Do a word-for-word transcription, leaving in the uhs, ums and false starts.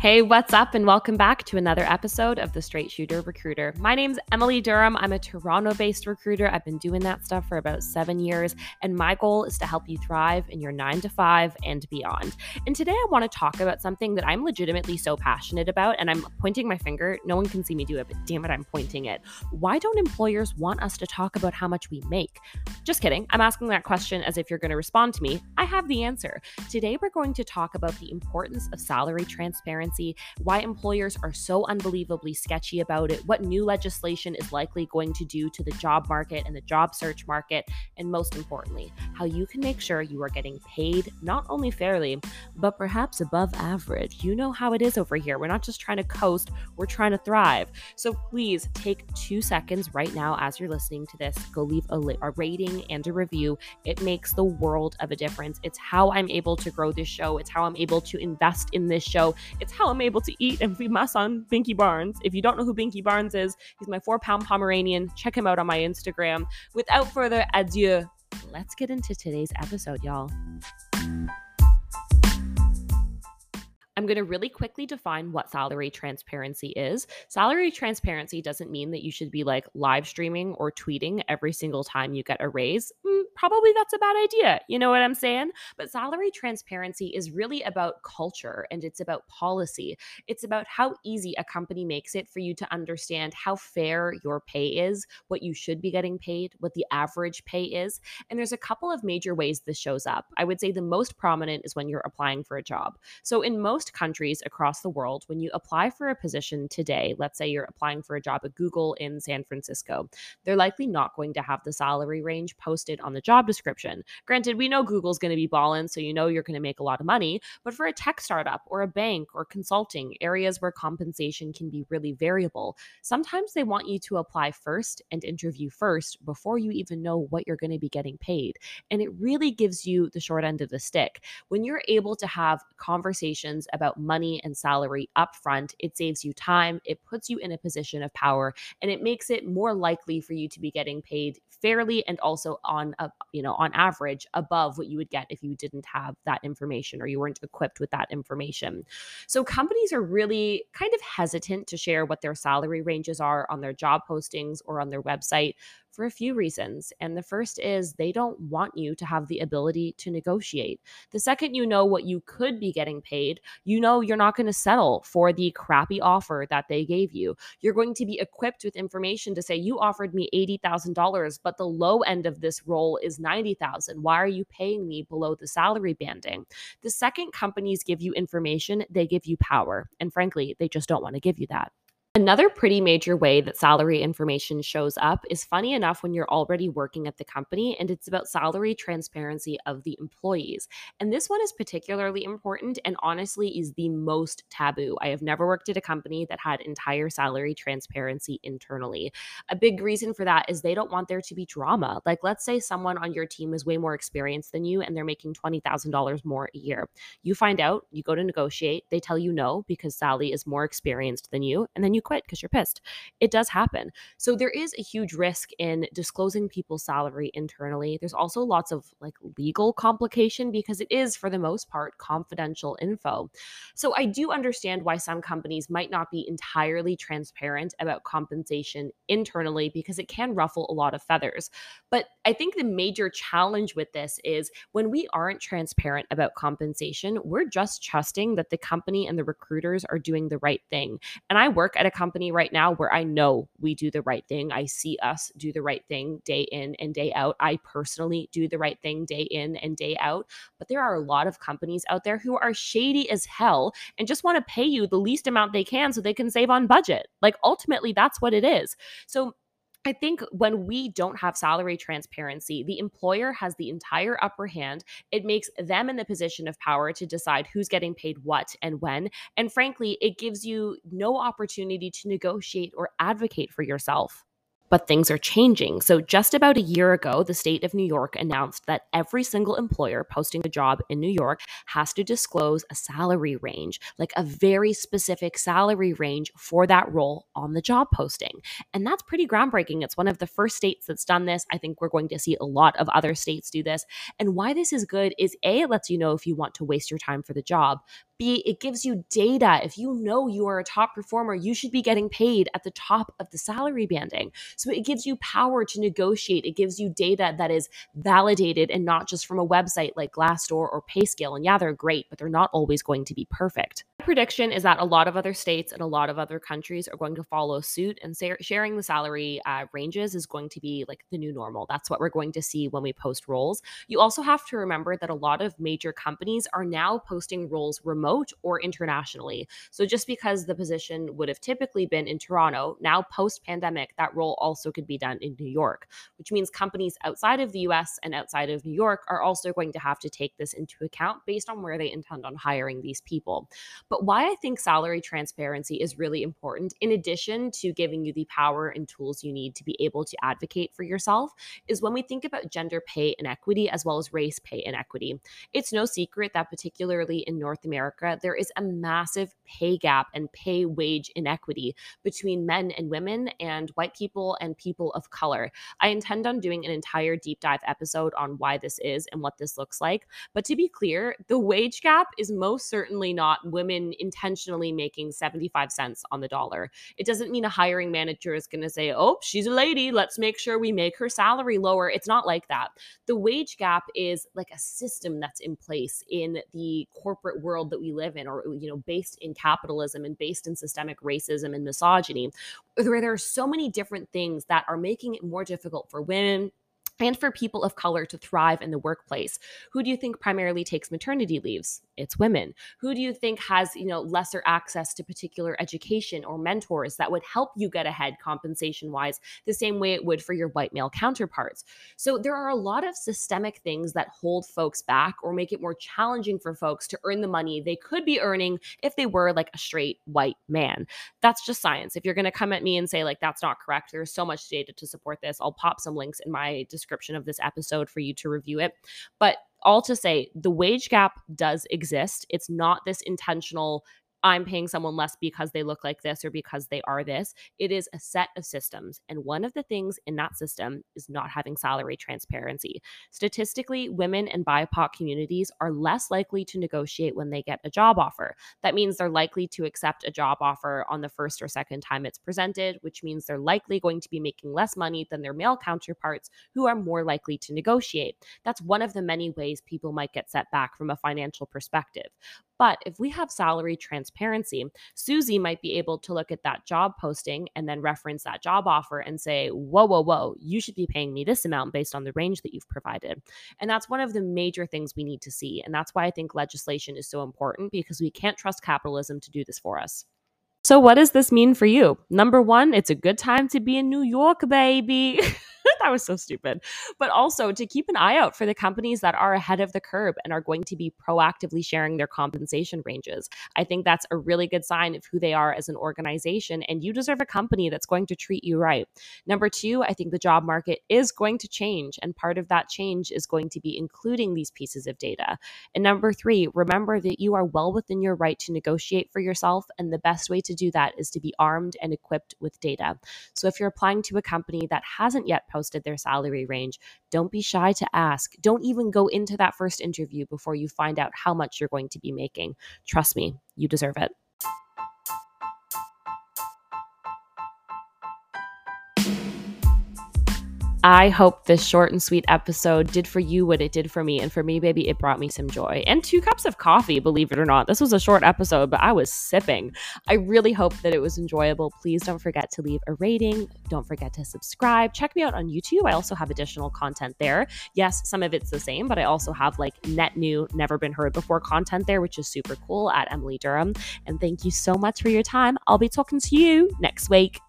Hey, what's up, and welcome back to another episode of the Straight Shooter Recruiter. My name's Emily Durham. I'm a Toronto-based recruiter. I've been doing that stuff for about seven years, and my goal is to help you thrive in your nine to five and beyond. And today I want to talk about something that I'm legitimately so passionate about, and I'm pointing my finger. No one can see me do it, but damn it, I'm pointing it. Why don't employers want us to talk about how much we make? Just kidding. I'm asking that question as if you're going to respond to me. I have the answer. Today we're going to talk about the importance of salary transparency, why employers are so unbelievably sketchy about it, what new legislation is likely going to do to the job market and the job search market, and most importantly, how you can make sure you are getting paid not only fairly, but perhaps above average. You know how it is over here. We're not just trying to coast, we're trying to thrive. So please take two seconds right now as you're listening to this. Go leave a, a rating and a review. It makes the world of a difference. It's how I'm able to grow this show. It's how I'm able to invest in this show. It's how I'm able to eat and feed my son, Binky Barnes. If you don't know who Binky Barnes is, he's my four-pound Pomeranian. Check him out on my Instagram. Without further ado, let's get into today's episode, y'all. I'm going to really quickly define what salary transparency is. Salary transparency doesn't mean that you should be like live streaming or tweeting every single time you get a raise. Mm, probably that's a bad idea. You know what I'm saying? But salary transparency is really about culture, and it's about policy. It's about how easy a company makes it for you to understand how fair your pay is, what you should be getting paid, what the average pay is. And there's a couple of major ways this shows up. I would say the most prominent is when you're applying for a job. So in most countries across the world, when you apply for a position today, let's say you're applying for a job at Google in San Francisco, they're likely not going to have the salary range posted on the job description. Granted, we know Google's going to be ballin', so you know you're going to make a lot of money, but for a tech startup or a bank or consulting, areas where compensation can be really variable, sometimes they want you to apply first and interview first before you even know what you're going to be getting paid. And it really gives you the short end of the stick. When you're able to have conversations about money and salary upfront, it saves you time, it puts you in a position of power, and it makes it more likely for you to be getting paid fairly and also on a, you know, on average above what you would get if you didn't have that information or you weren't equipped with that information. So companies are really kind of hesitant to share what their salary ranges are on their job postings or on their website for a few reasons. And the first is they don't want you to have the ability to negotiate. The second you know what you could be getting paid, you know you're not going to settle for the crappy offer that they gave you. You're going to be equipped with information to say, you offered me eighty thousand dollars, but the low end of this role is ninety thousand dollars. Why are you paying me below the salary banding? The second companies give you information, they give you power. And frankly, they just don't want to give you that. Another pretty major way that salary information shows up is, funny enough, when you're already working at the company, and it's about salary transparency of the employees. And this one is particularly important and honestly is the most taboo. I have never worked at a company that had entire salary transparency internally. A big reason for that is they don't want there to be drama. Like, let's say someone on your team is way more experienced than you and they're making twenty thousand dollars more a year. You find out, you go to negotiate, they tell you no because Sally is more experienced than you, and then you quit because you're pissed. It does happen. So there is a huge risk in disclosing people's salary internally. There's also lots of like legal complication because it is, for the most part, confidential info. So I do understand why some companies might not be entirely transparent about compensation internally because it can ruffle a lot of feathers. But I think the major challenge with this is when we aren't transparent about compensation, we're just trusting that the company and the recruiters are doing the right thing. And I work at a company right now where I know we do the right thing. I see us do the right thing day in and day out. I personally do the right thing day in and day out. But there are a lot of companies out there who are shady as hell and just want to pay you the least amount they can so they can save on budget. Like, ultimately, that's what it is. So I think when we don't have salary transparency, the employer has the entire upper hand. It makes them in the position of power to decide who's getting paid what and when. And frankly, it gives you no opportunity to negotiate or advocate for yourself. But things are changing. So just about a year ago, the state of New York announced that every single employer posting a job in New York has to disclose a salary range, like a very specific salary range for that role on the job posting. And that's pretty groundbreaking. It's one of the first states that's done this. I think we're going to see a lot of other states do this. And why this is good is, A, it lets you know if you want to waste your time for the job, B, it gives you data. If you know you are a top performer, you should be getting paid at the top of the salary banding. So it gives you power to negotiate. It gives you data that is validated and not just from a website like Glassdoor or PayScale. And yeah, they're great, but they're not always going to be perfect. My prediction is that a lot of other states and a lot of other countries are going to follow suit, and sa- sharing the salary uh, ranges is going to be like the new normal. That's what we're going to see when we post roles. You also have to remember that a lot of major companies are now posting roles remote or internationally. So just because the position would have typically been in Toronto, now post-pandemic, that role also could be done in New York, which means companies outside of the U S and outside of New York are also going to have to take this into account based on where they intend on hiring these people. But why I think salary transparency is really important, in addition to giving you the power and tools you need to be able to advocate for yourself, is when we think about gender pay inequity as well as race pay inequity. It's no secret that particularly in North America, there is a massive pay gap and pay wage inequity between men and women and white people and people of color. I intend on doing an entire deep dive episode on why this is and what this looks like. But to be clear, the wage gap is most certainly not women intentionally making seventy-five cents on the dollar. It doesn't mean a hiring manager is going to say, oh, she's a lady, let's make sure we make her salary lower. It's not like that. The wage gap is like a system that's in place in the corporate world that we live in, or, you know, based in capitalism and based in systemic racism and misogyny, where there are so many different things that are making it more difficult for women and for people of color to thrive in the workplace. Who do you think primarily takes maternity leaves? It's women. Who do you think has, you know, lesser access to particular education or mentors that would help you get ahead compensation-wise the same way it would for your white male counterparts? So there are a lot of systemic things that hold folks back or make it more challenging for folks to earn the money they could be earning if they were like a straight white man. That's just science. If you're going to come at me and say like that's not correct, there's so much data to support this. I'll pop some links in my description of this episode for you to review it. But all to say, the wage gap does exist. It's not this intentional, I'm paying someone less because they look like this or because they are this. It is a set of systems. And one of the things in that system is not having salary transparency. Statistically, women and B I P O C communities are less likely to negotiate when they get a job offer. That means they're likely to accept a job offer on the first or second time it's presented, which means they're likely going to be making less money than their male counterparts who are more likely to negotiate. That's one of the many ways people might get set back from a financial perspective. But if we have salary transparency, Susie might be able to look at that job posting and then reference that job offer and say, whoa, whoa, whoa, you should be paying me this amount based on the range that you've provided. And that's one of the major things we need to see. And that's why I think legislation is so important, because we can't trust capitalism to do this for us. So what does this mean for you? Number one, it's a good time to be in New York, baby. That was so stupid. But also to keep an eye out for the companies that are ahead of the curve and are going to be proactively sharing their compensation ranges. I think that's a really good sign of who they are as an organization, and you deserve a company that's going to treat you right. Number two, I think the job market is going to change, and part of that change is going to be including these pieces of data. And number three, remember that you are well within your right to negotiate for yourself, and the best way to do that is to be armed and equipped with data. So if you're applying to a company that hasn't yet posted their salary range, don't be shy to ask. Don't even go into that first interview before you find out how much you're going to be making. Trust me, you deserve it. I hope this short and sweet episode did for you what it did for me. And for me, baby, it brought me some joy. And two cups of coffee, believe it or not. This was a short episode, but I was sipping. I really hope that it was enjoyable. Please don't forget to leave a rating. Don't forget to subscribe. Check me out on YouTube. I also have additional content there. Yes, some of it's the same, but I also have like net new, never been heard before content there, which is super cool, at Emily Durham. And thank you so much for your time. I'll be talking to you next week.